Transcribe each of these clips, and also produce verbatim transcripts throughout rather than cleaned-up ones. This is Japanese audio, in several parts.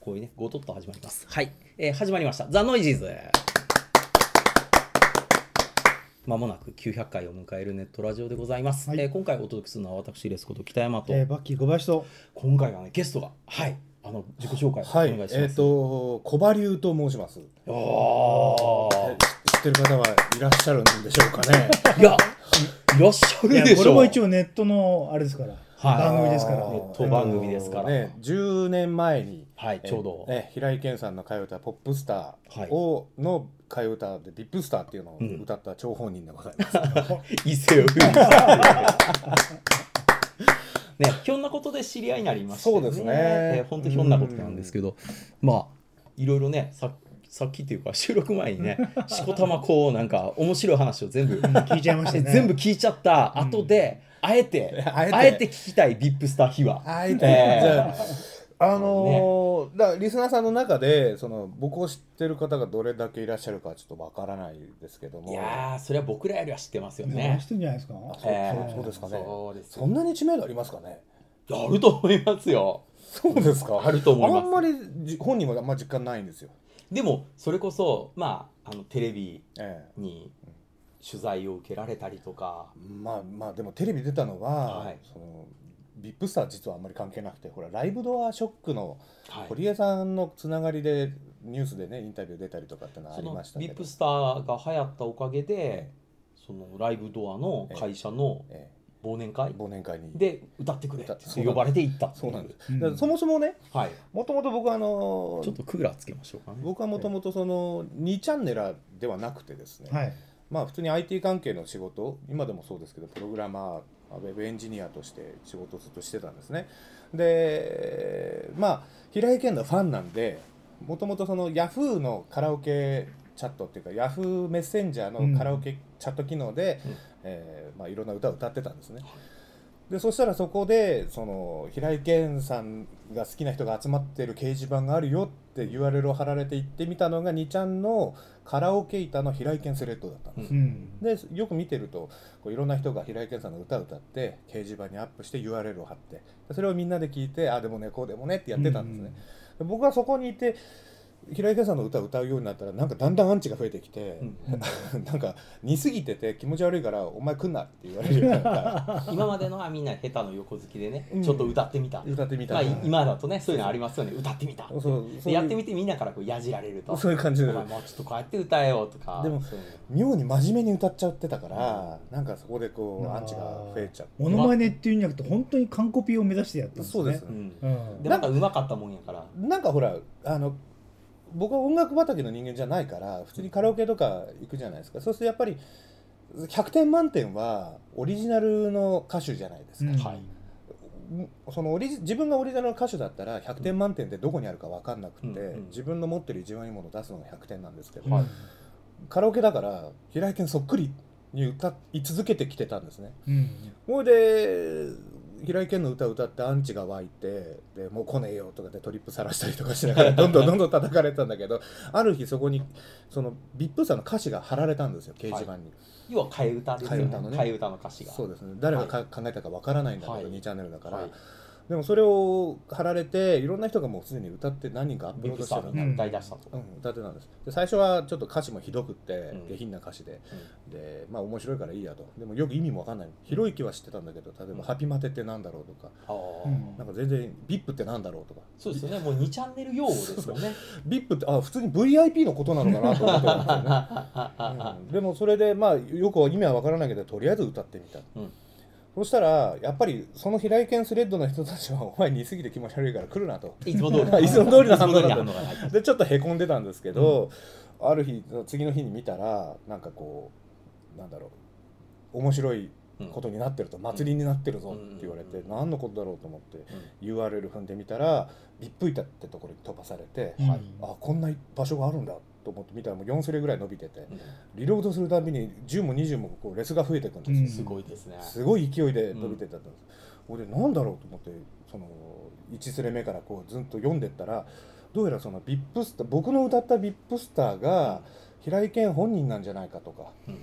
こういうねゴトッと始まります。はい、えー、始まりましたザ・ノイジーズ。まもなくきゅうひゃっかいを迎えるネットラジオでございます。はい、えー、今回お届けするのは私レスこと北山と、 えー、バッキー小林と、 今回はねゲストがはいあの自己紹介はい、 お願いします。 えっと小葉流と申します。 あー、 知ってる方はいらっしゃるんでしょうかね。 いやいらっしゃるでしょう。 いやこれも一応ネットのあれですから、 はい、 番組ですから、 ネット番組ですから、 ね、じゅうねんまえに、 はい、ちょうど、 ね、平井堅さんの替え歌ポップスターを、はい、の替え歌でビップスターっていうのを歌った張本人でございます。 伊勢を風にね、ひょんなことで知り合いになりましたね。 そうですね、 えー、本当ひょんなことなんですけど、まあいろいろね、ささっきっていうか収録前にねしこたまこうなんか面白い話を全部聞いちゃいましたね。 全部聞いちゃった後で、うん、あえてあえてあえて聞きたいビップスター秘話。 あえて、えー、じゃああのーね、だからリスナーさんの中でその僕を知ってる方がどれだけいらっしゃるかちょっとわからないですけども、 いやーそれは僕らよりは知ってますよね。 知ってんじゃないですか。 そう、えー、そうですかね。 そうです。 そんなに知名度ありますかね。 あると思いますよ。 そうですか。 あると思います。 あんまり本人もあんま実感ないんですよ。 でもそれこそまああのテレビに取材を受けられたりとか、 ええ、まあまあでもテレビ出たのは、はい、そのビップスター実はあんまり関係なくて、ほらライブドアショックの堀江さんのつながりでニュースでねインタビュー出たりとかってのはありましたけど、 ビップスターが流行ったおかげで、ええ、そのライブドアの会社の忘年会、 忘年会にで歌ってくれって呼ばれていったっていう。 そうなんです。だからそもそもね、もともと僕はあのちょっとクーラーつけましょうかね。 僕はもともとそのにチャンネルではなくてですね、はい、まあ普通に アイティー 関係の仕事、今でもそうですけどプログラマー、ウェブエンジニアとして仕事をずっとしてたんですね。でまあ平井堅のファンなんで、もともとその Yahoo のカラオケチャットっていうか Yahoo メッセンジャーのカラオケチャット機能で、うんえーまあ、いろんな歌を歌ってたんですね。でそしたらそこでその平井堅さんが好きな人が集まってる掲示板があるよって ユーアールエル を貼られて行ってみたのがにちゃんのカラオケ板の平井堅スレッドだったんです、うん、でよく見てるとこういろんな人が平井堅さんの歌を歌って掲示板にアップして ユーアールエル を貼ってそれをみんなで聞いてあでもねこうでもねってやってたんですね、うん、僕はそこにいて平井堅さんの歌を歌うようになったらなんかだんだんアンチが増えてきて、うん、なんか似すぎてて気持ち悪いからお前来んなって言われるようになった今までのはみんな下手の横好きでね、うん、ちょっと歌ってみた歌ってみた、 まあ、今だとねそういうのありますよね、歌ってみたそうそうそうやってみてみんなからこうやじられるとそういう感じでお前もうちょっとこうやって歌えよとかでも妙に真面目に歌っちゃってたから、うん、なんかそこでこうアンチが増えちゃうモノマネっていうんじゃなくて本当に完コピを目指してやったんですね。 そうです、 うんうん、でなんか上手かったもんやからなんかほらあの僕は音楽畑の人間じゃないから普通にカラオケとか行くじゃないですか。そうするとやっぱりひゃくてん満点はオリジナルの歌手じゃないですか、うんはい、そのオリジ自分がオリジナルの歌手だったらひゃくてん満点ってどこにあるか分かんなくて、うんうん、自分の持ってる一番いいものを出すのがひゃくてんなんですけど、はい、カラオケだから平井堅そっくりに歌い続けてきてたんですね、うん、それで平井堅の歌を歌ってアンチが湧いてでもう来ねえよとかでトリップさらしたりとかしながらどんどんどんどん叩かれたんだけどある日そこにそのビップさんの歌詞が貼られたんですよ掲示板に、はい、 要は替え歌ですよね。替え歌のね替え歌の歌詞がそうですね誰がか、はい、考えたかわからないんだけど、はい、にチャンネルだから、はいでもそれを貼られていろんな人がもうすでに歌って何人かアップロードしてたん歌い出したと、 うん、歌ってたんです。で最初はちょっと歌詞もひどくって、うん、下品な歌詞で、うん、でまあ面白いからいいやと。でもよく意味も分かんない。ひろゆきは知ってたんだけど例えば、うん、ハピマテってなんだろうとか、うん、なんか全然 ビップ ってなんだろうとか。 そうですよねもうにチャンネル用語ですよねビップ ってあ普通に ブイアイピー のことなのかなと思ってたんですよね、うん、でもそれでまあよく意味は分からないけどとりあえず歌ってみた、うんそしたらやっぱりその平井堅スレッドの人たちはお前似すぎて気持ち悪いから来るなといつも通りいつも通りの反応だったでちょっとへこんでたんですけど、うん、ある日次の日に見たらなんかこうなんだろう面白いことになってると、うん、祭りになってるぞって言われて、うん、何のことだろうと思って、うん、ユーアールエル 踏んでみたらビップ板ってところに飛ばされて、うんはい、あこんな場所があるんだと思って見たらもうよんスレぐらい伸びてて、うん、リロードするたびにじゅうもにじゅうもこうレスが増えていくんですよ、うん、 すごいですねすごい勢いで伸びてったんです、うん、俺なんだろうと思ってそのいちスレ目からこうずっと読んでったらどうやらそのビップスター僕の歌ったビップスターが平井堅本人なんじゃないかとか、うん、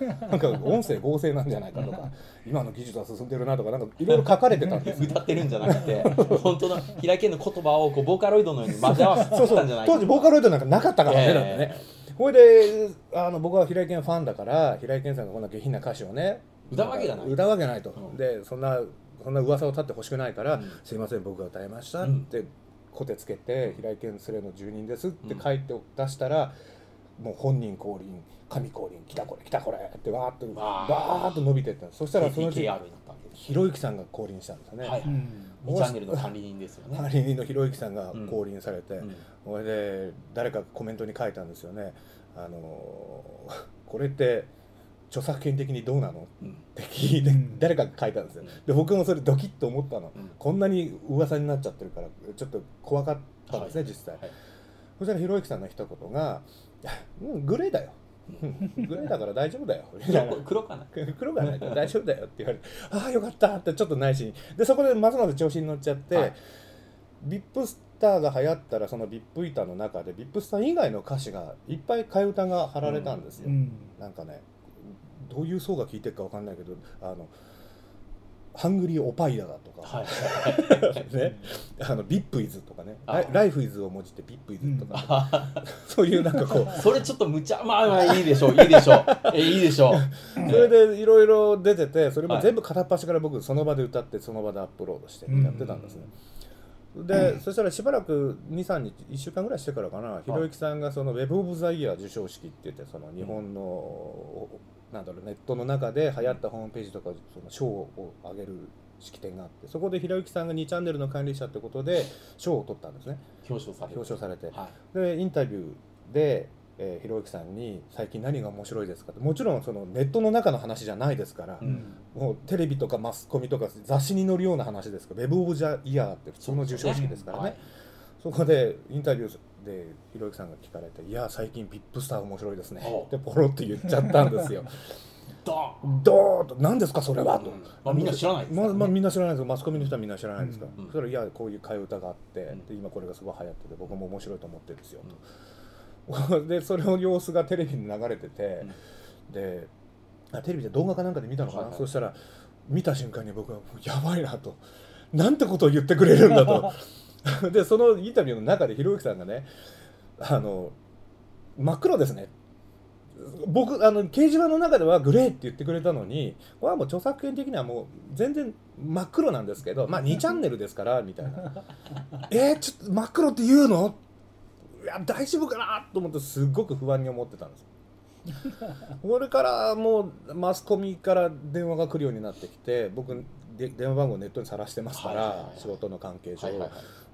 なんか音声合成なんじゃないかとか今の技術は進んでるなとかなんかいろいろ書かれてたんです歌ってるんじゃなくて本当の平井堅の言葉をこうボーカロイドのように混ぜ合わせてたんじゃないか。 当時ボーカロイドなんかなかったからね、えー、だってね。これであの僕は平井堅ファンだから平井堅さんがこんな下品な歌詞をね歌うわけがない歌うわけないと、 うん、 でそんなそんな噂を立ってほしくないから、 うん、 すいません僕が歌いましたってコテつけて、うん、平井堅スレの住人ですって書いて出したら、うん、もう本人降臨神降臨来たこれ来たこれってわーっとバーッと伸びていったんです。そしたらそのうちひろゆきさんが降臨したんですよね、はい、 にチャンネルの管理人ですよね。 管理人のひろゆきさんが降臨されて、うん、それで誰かコメントに書いたんですよね。あのこれって著作権的にどうなの、うん、って聞いて、うん、誰かが書いたんですよ、うん、で僕もそれドキッと思ったの、うん、こんなに噂になっちゃってるからちょっと怖かったんですね、はい、実際、はい、そしたらひろゆきさんの一言がうん、グレーだよグレーだから大丈夫だよ黒かな黒がないから大丈夫だよって言われてああよかったってちょっと内心でそこでますます調子に乗っちゃって、はい、ビップスターが流行ったらそのビップ板の中でビップスター以外の歌詞がいっぱい替え歌が貼られたんですよ、うん、なんかねどういう層が聞いてるか分かんないけどあのハングリーオパイダだとか、はいね、あのビップイズとかねライフイズをもじってビップイズとか、ね、うん、そういうなんかこうそれちょっと無茶まあまあいいでしょういいでしょうえいいでしょうそれでいろいろ出ててそれも全部片っ端から僕その場で歌ってその場でアップロードしてやってたんですね、うん、で、うん、そしたらしばらくにさんにちいっしゅうかんぐらいしてからかなひろゆきさんがそのウェブオブザイヤー授賞式って言ってその日本の、うん、なんだろうネットの中で流行ったホームページとかその賞をあげる式典があってそこでひろゆきさんがにチャンネルの管理者ってことで賞を取ったんですね。 表彰されて、 表彰されて、 はい、 でインタビューで、えー、ひろゆきさんに最近何が面白いですかってもちろんそのネットの中の話じゃないですから、うん、もうテレビとかマスコミとか雑誌に載るような話ですからウェブオブザイヤーって普通の授賞式ですからね、はい、そこでインタビューでひろゆきさんが聞かれていや最近ビップスター面白いですねってポロって言っちゃったんですよドーンと何ですかそれはと、うんまあ、みんな知らないですから、ねままあ、みんな知らないですマスコミの人はみんな知らないですから、うん、それいやこういう替え歌があって、うん、で今これがすごい流行ってて僕も面白いと思ってるんですよ、うん、でそれの様子がテレビに流れてて、うん、でテレビで動画かなんかで見たのかな、はいはい、そしたら見た瞬間に僕はやばいなとなんてことを言ってくれるんだとでそのインタビューの中でひろゆきさんがねあの真っ黒ですね僕あの掲示板の中ではグレーって言ってくれたのにこれはもう著作権的にはもう全然真っ黒なんですけどまあにチャンネルですからみたいなえー、ちょっと真っ黒って言うのいや大丈夫かなと思ってすごく不安に思ってたんですこれからもうマスコミから電話が来るようになってきて僕で電話番号ネットにさらしてますから、はいはいはい、仕事の関係上、はいはいはい、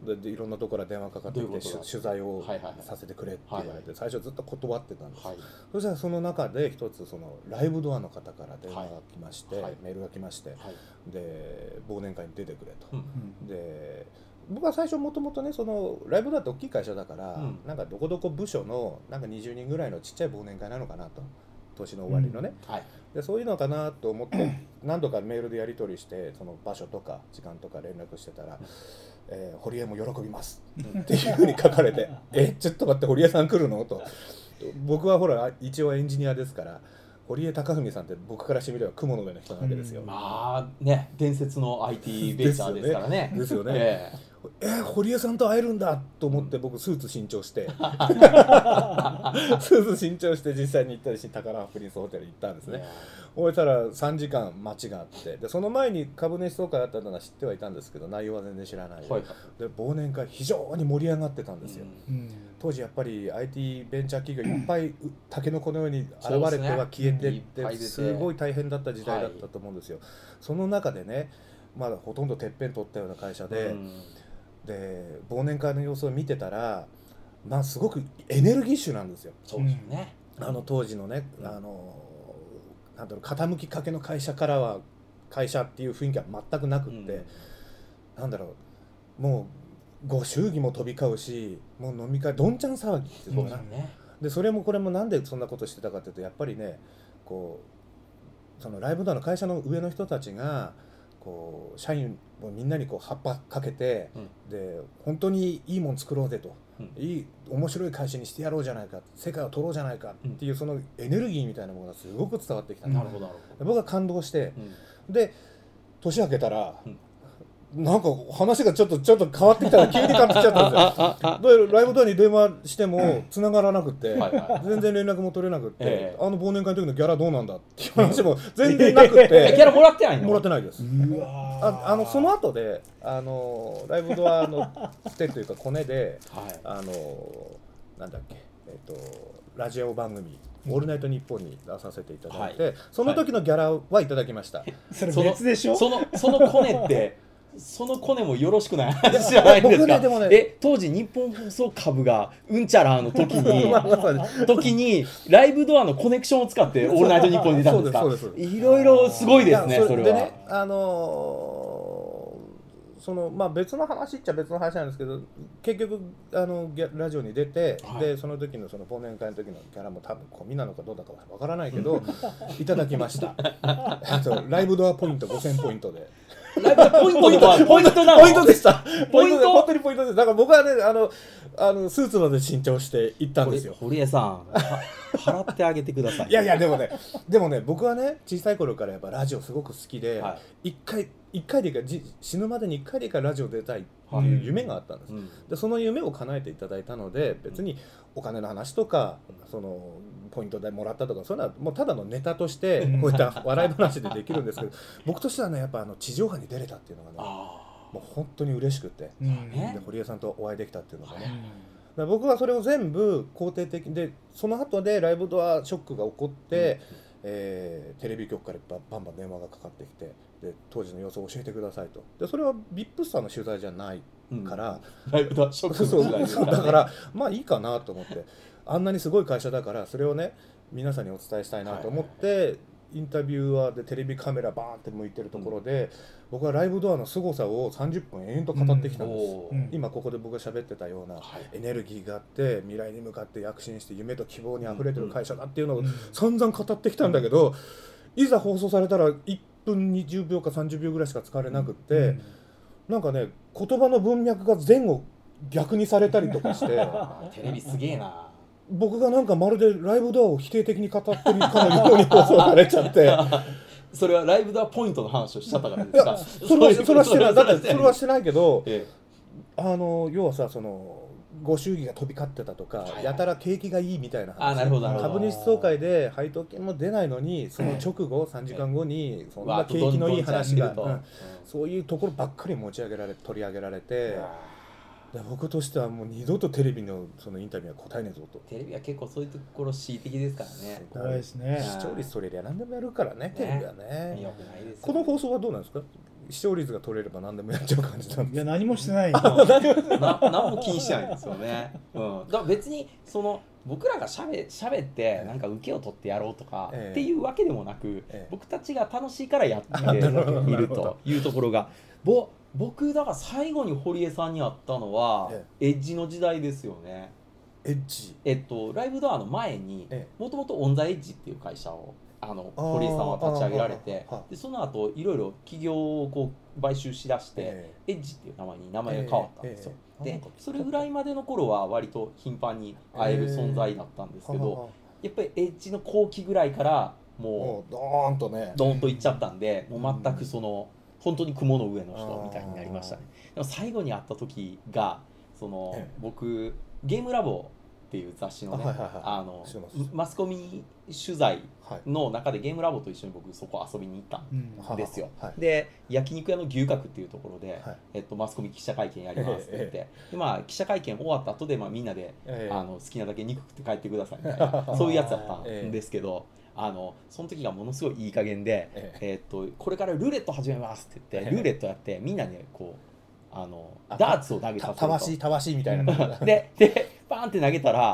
で, でいろんなところから電話かかってきて取材をさせてくれって言われて、はいはい、最初ずっと断ってたんです、はい、そしたらその中で一つそのライブドアの方から電話が来まして、はい、メールが来まして、はい、で忘年会に出てくれと、うん、で僕は最初もともとねそのライブドアって大きい会社だから、うん、なんかどこどこ部署のなんかにじゅうにんぐらいのちっちゃい忘年会なのかなと年の終わりのね、うんはい、でそういうのかなと思って何度かメールでやり取りしてその場所とか時間とか連絡してたら、うんえー、堀江も喜びますっていうふうに書かれてえちょっと待って堀江さん来るのと僕はほら一応エンジニアですから堀江貴文さんって僕からしてみれば雲の上の人なわけですよ、 うん、まあね伝説の アイティー ベンチャーですからねですよね、えーえー、堀江さんと会えるんだと思って僕スーツ新調してスーツ新調して実際に行ったりし宝プリンスホテル行ったんですね。終えたらさんじかん待ちがあってでその前に株主総会あったのは知ってはいたんですけど内容は全然知らないで、はい、で忘年会非常に盛り上がってたんですよ、うん、当時やっぱり アイティー ベンチャー企業いっぱいタケノコのように現れては消えてって、すごい大変だった時代だったと思うんですよ、はい、その中でねまだほとんどてっぺん取ったような会社で、うんで忘年会の様子を見てたら、まあ、すごくエネルギッシュなんですよ。 そうですね、 あの当時のね、うん、あのなんだろう傾きかけの会社からは会社っていう雰囲気は全くなくって、うん、なんだろうもうご祝儀も飛び交うしもう飲み会どんちゃん騒ぎってそうな、うんね、でそれもこれもなんでそんなことしてたかっていうとやっぱりねこうそのライブドアの会社の上の人たちがこう社員もみんなにこう葉っぱかけて、 うん、 で本当にいいもん作ろうぜと、 うん、 いい面白い会社にしてやろうじゃないか、世界を取ろうじゃないかっていう、そのエネルギーみたいなものがすごく伝わってきたんです、 なるほどなるほど。 僕は感動して、 うん、 で年明けたら、 うん、 なんか話がちょっとちょっと変わってきたら急に変わってきちゃったんですよ。でライブドアに電話しても繋がらなくて、全然連絡も取れなくて、えー、あの忘年会の時のギャラどうなんだっていう話も全然なくてギャラもらってないの？ もらってないです。ああのその後であのライブドアのつてというかコネで、はい、あのなんだっけ、えっとラジオ番組オールナイトニッポンに出させていただいて、はい、その時のギャラはいただきました。 それ別でしょ？ そのそのコネってそのコネもよろしくない話じゃないですか。ね、でもね、え当時日本放送株がうんちゃらの時に時にライブドアのコネクションを使ってオールナイトニッポンに出たんですか？そうですそうです。いろいろすごいですね。それ、それはでね、あのーそのまあ、別の話っちゃ別の話なんですけど、結局あのラジオに出て、はい、でその時のその忘年会の時のギャラも多分込みなのかどうだかわからないけどいただきましたあとライブドアポイントごせんポイントでライブドアポイントはポイントなの？ ポイントでした。 ポイント本当にポイントです。だから僕はねあのあのスーツまで新調して行ったんですよ。 堀江さん払ってあげてください。 いやいやでもねでもね僕はね小さい頃からやっぱラジオすごく好きで、はい、一回一回でいいか死ぬまでに一回でいいからラジオ出たいっていう夢があったんです、うん、でその夢を叶えていただいたので、別にお金の話とか、うん、そのポイントでもらったとかそういうのはもうただのネタとしてこういった笑い話でできるんですけど僕としてはねやっぱあの地上波に出れたっていうのがねもう本当に嬉しくて、うん、で堀江さんとお会いできたっていうのがね、うん、僕はそれを全部肯定的で、その後でライブドアショックが起こって、うんえー、テレビ局からバンバン電話がかかってきて、で当時の様子を教えてくださいと。でそれはビップスターの取材じゃないから、 うん、ライブドアショックの取材ですからね。 だからまあいいかなと思って、あんなにすごい会社だからそれをね皆さんにお伝えしたいなと思って、はいはいはい、インタビュアーでテレビカメラバーンって向いてるところで、うん、僕はライブドアの凄さをさんじゅっぷん延々と語ってきたんです、うん、今ここで僕が喋ってたようなエネルギーがあって未来に向かって躍進して夢と希望にあふれてる会社だっていうのを散々語ってきたんだけど、いざ放送されたらいっぷんにじゅうびょうかさんじゅうびょうぐらいしか使われなくって、うん、なんかね言葉の文脈が前後逆にされたりとかしてテレビすげえな、 僕がなんかまるでライブドアを否定的に語ってるかのように放送されちゃってそれはライブドアポイントの話をしちゃったからですか？ それはそれはしてない。だってそれはしてないけど、ええ、あの要はさそのご祝儀が飛び交ってたとか、はいはい、やたら景気がいいみたいな話。 あ、なるほどなるほど。 株主総会で配当金も出ないのにその直後さんじかんごにそんな景気のいい話が、うん、そういうところばっかり持ち上げられ取り上げられて。僕としてはもう二度とテレビのそのインタビューは答えねえぞと。 テレビは結構そういうところ恣意的ですからね。 すごいですね。 視聴率取れりゃ何でもやるからね、ねテレビはね。 よくないですよね。 この放送はどうなんですか？視聴率が取れれば何でもやっちゃう感じなんですか？ いや何もしてないな何も気にしてないんですよね、うん、だから別にその僕らがしゃべ、しゃべってなんか受けを取ってやろうとかっていうわけでもなく、ええ、僕たちが楽しいからやっているというところがぼ僕だから最後に堀江さんに会ったのは、ええ、エッジの時代ですよね。 エッジえっとライブドアの前にもともとオンザエッジっていう会社をあの堀江さんは立ち上げられて、でその後いろいろ企業をこう買収しだして、えー、エッジっていう名前に名前が変わったんですよ、えーえー、でそれぐらいまでの頃は割と頻繁に会える存在だったんですけど、えー、やっぱりエッジの後期ぐらいからもうドーンとねドーンといっちゃったんで、もう全くその本当に雲の上の人みたいになりましたね。でも最後に会った時がその、えー、僕ゲームラボっていう雑誌のね、あのマスコミ取材の中でゲームラボと一緒に僕そこ遊びに行ったんですよ、うんはい、で焼肉屋の牛角っていうところで、はいえっと、マスコミ記者会見やりますって言って、ええでまあ、記者会見終わった後で、まあ、みんなで、えあの好きなだけ肉食って帰ってくださいみたいなそういうやつだったんですけど、えあのその時がものすごいいい加減で、ええっと、これからルーレット始めますって言って、え、ルーレットやってみんなでこうあのダーツを投げさせるとたわし、たわしみたいなででバーンって投げたら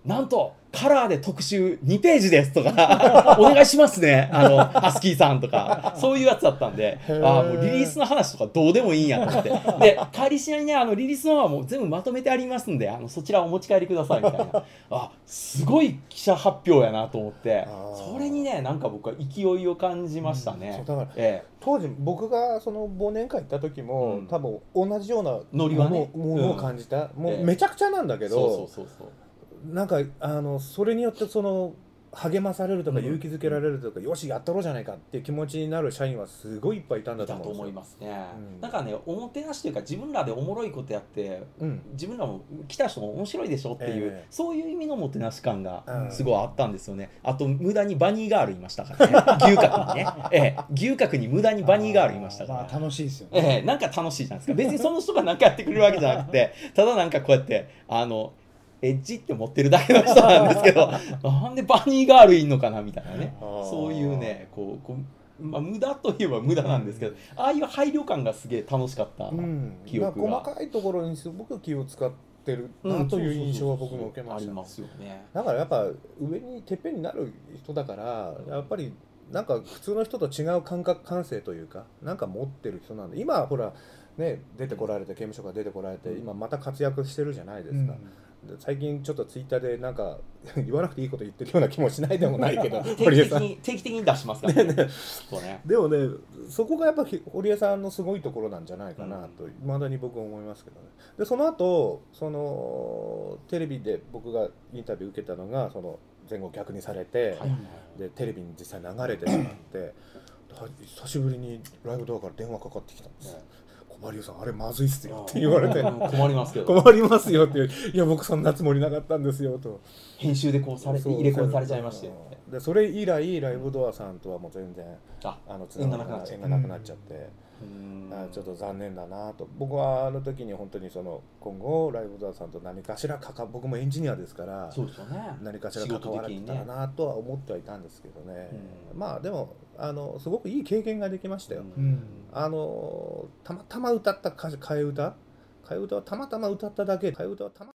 なんとカラーで特集にページですとかお願いしますねあのハスキーさんとかそういうやつだったんで、ああもうリリースの話とかどうでもいいんやと思って、で帰りしなにねあのリリースの方はもう全部まとめてありますんで、あのそちらをお持ち帰りくださいみたいなあすごい記者発表やなと思って、それにねなんか僕は勢いを感じましたね、 うん、そうだから、 ええ、 当時僕がその忘年会行った時も、うん、多分同じようなノリはねものを感じた、うん、もうめちゃくちゃなんだけど、 そうそうそうそうなんかあのそれによってその励まされるとか勇気づけられるとか、うん、よしやったろうじゃないかっていう気持ちになる社員はすごいいっぱいいたんだと思うんですよ。 いたと思いますね、うん、なんかねおもてなしというか自分らでおもろいことやって、うん、自分らも来た人も面白いでしょっていう、えー、そういう意味のおもてなし感がすごいあったんですよね、うん、あと無駄にバニーガールいましたからね牛角にね、ええ、牛角に無駄にバニーガールいましたから、 まあ、楽しいですよね、 ええ、なんか楽しいじゃないですか。別にその人が何かやってくれるわけじゃなくてただなんかこうやってあのエッジって持ってるだけの人なんですけどなんでバニーガールいんのかなみたいなね、そういうねこうこう、まあ、無駄といえば無駄なんですけど、ああいう配慮感がすげえ楽しかった記憶が、うん、 細かいところにすごく気を使ってるなという印象は僕も受けました、ね、 ありますよね。 だからやっぱ上にてっぺんになる人だからやっぱりなんか普通の人と違う感覚感性というかなんか持ってる人なんで、今ほらね出てこられて刑務所から出てこられて今また活躍してるじゃないですか、うん最近ちょっとツイッターでなんか言わなくていいこと言ってるような気もしないでもないけど定期的に定期的に出しますからねねそうねでもねそこがやっぱり堀江さんのすごいところなんじゃないかなといまだに僕は思いますけどね。でその後そのテレビで僕がインタビュー受けたのがその前後逆にされて、はい、でテレビに実際流れてしまって久しぶりにライブドアから電話かかってきたんです、ねマリオさんあれまずいっすよって言われて困りますけど困りますよっていういや僕そんなつもりなかったんですよと編集でこうされて入れ込みされちゃいましてでそれ以来ライブドアさんとはもう全然ああの縁がなくなっちゃって、 縁がなくなっちゃって、うんちょっと残念だなと。僕はあの時に本当にその今後ライブドアさんと何かしらかか僕もエンジニアですからそうですよ、ね、 何かしら関われたらなとは思ってはいたんですけどね、うん、まあでもあのすごくいい経験ができましたよ、うん、あのたまたま歌った歌替え歌替え歌はたまたま歌っただけ替え歌はたま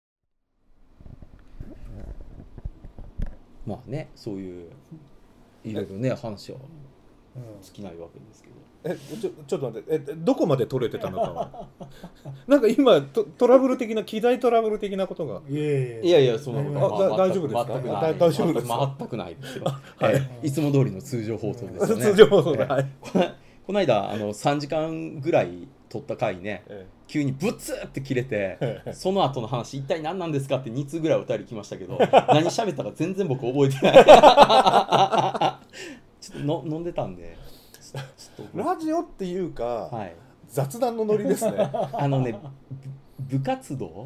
まあねそういういろいろね話は尽きないわけですけど、 えちょちょっと待ってえどこまで取れてたのかなんか今ト, トラブル的な機材トラブル的なことがいやいやいやいやそんなことは、まあ、大丈夫ですか全くない大丈夫ですか全くないですよ、はい、いつも通りの通常放送ですよね通常放送で、はい、 この間あのさんじかんぐらい撮った回ね、ええ、急にブツーって切れて、ええ、その後の話一体何なんですかってに通ぐらいお便り来ましたけど何喋ったか全然僕覚えてないちょっとの飲んでたんでラジオっていうか、はい、雑談のノリですねあのね部活動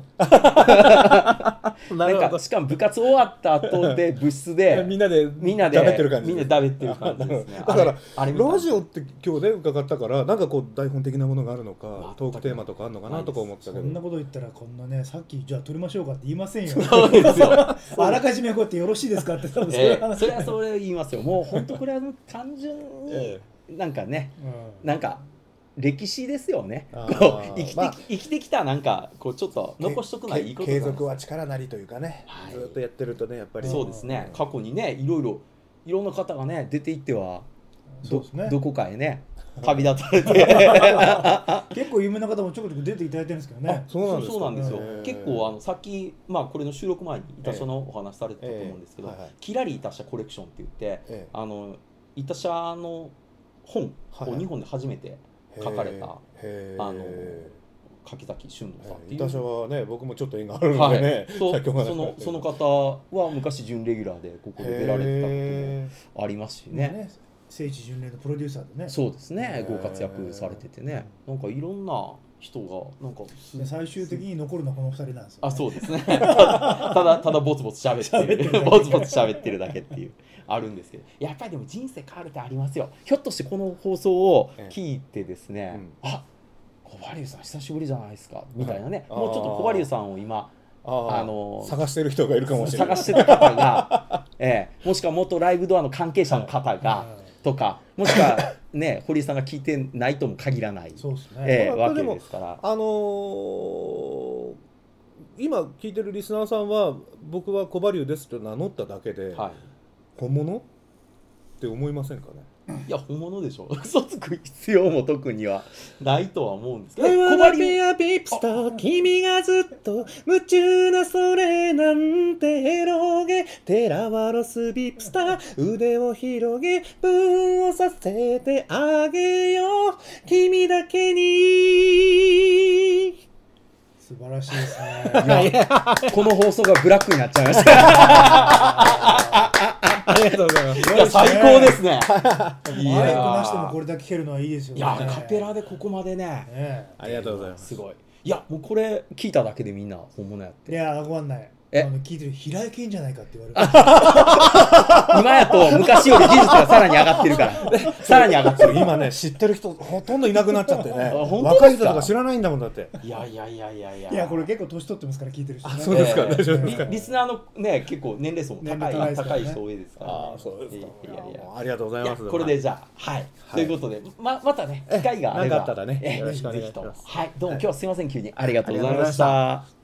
なんかしかも部活終わった後で部室でみんなでみんなでだべってる感じみんなでだべってる感じですねだからあれラジオって今日で伺ったからなんかこう台本的なものがあるのかトークテーマとかあるのかなとか思ったけどそんなこと言ったらこんなねさっきじゃあ撮りましょうかって言いませんよそうですよあらかじめこうやってよろしいですかって多分それは、 えー、それはそれ言いますよもう本当これは単純になんかね、うん、なんか歴史ですよねこう生きて、まあ、生きてきたなんかこうちょっと残しとくのはいいこと継続は力なりというかね、はい、ずっとやってるとねやっぱりそうですね過去にねいろいろいろんな方がね出ていっては ど, ね、どこかへね旅立たれて結構有名な方もちょこちょこ出ていただいてるんですけどねそうなんですかそうなんですよ結構あのさっき、まあ、これの収録前にイタ社のお話されてたと思うんですけど、えーえーはいはい、キラリイタ社コレクションって言って、えー、あのイタ社の本を日本で初めて書かれた、はい、あの柿崎俊吾さんっていうイタ社はね僕もちょっと縁があるのでね、はい、 そ, そ, のその方は昔準レギュラーでここで出られてたこともありますしね、ね聖地巡礼のプロデューサーでねそうですねご活躍されててねなんかいろんな人がなんか最終的に残るのはこのふたりなんですよ、ね、 あそうですねただただボツボツ喋ってるボツボツ喋ってるだけっていうあるんですけどやっぱりでも人生変わるってありますよひょっとしてこの放送を聞いてですね、ええうん、あ小針さん久しぶりじゃないですかみたいなね、はい、もうちょっと小針さんを今あの探してる人がいるかもしれない探してた方が、ええ、もしくは元ライブドアの関係者の方がとかもしくはね堀井さんが聞いてないとも限らないそうですね、 ええ、わけですからあのー、 今聞いてるリスナーさんは僕はコバリューですと名乗っただけで、はい、本物って思いませんかね。 いや本物でしょ。嘘つく必要も特にはないとは思うんですけど。 I wanna be a big star 君がずっと夢中なそれなんてエロゲテラワロスビップスター腕を広げ分をさせてあげよう君だけに。 素晴らしいですね。 いやこの放送がブラックになっちゃいましたありがとうございます。 いや最高ですね。 マイクなしでもこれだけ聞けるのはいいですよね。 いやカペラでここまでね、 ねありがとうございます。 すごい。いやもうこれ聞いただけでみんな本物やって。 いやわかんない。 えあの聞いてる平井堅じゃないかって言われる。 今やと昔より技術がさらに上がってるからさらに上がってる。 今ね知ってる人ほとんどいなくなっちゃってね。 若い人とか知らないんだもんだって。 いやいやいやいやいや。 いやこれ結構年取ってますから聞いてる人、ね。 そうですか、えー、大丈夫ですか。 リスナーのね結構年齢層も高い高い、ね、高い人多いですから、ね。 あそうですか。いやいやありがとうございます。 これでじゃあはい、はい、ということでままたね機会があればなかったらねよろしくお願いします。 はいどうも今日はすいません急にありがとうございました。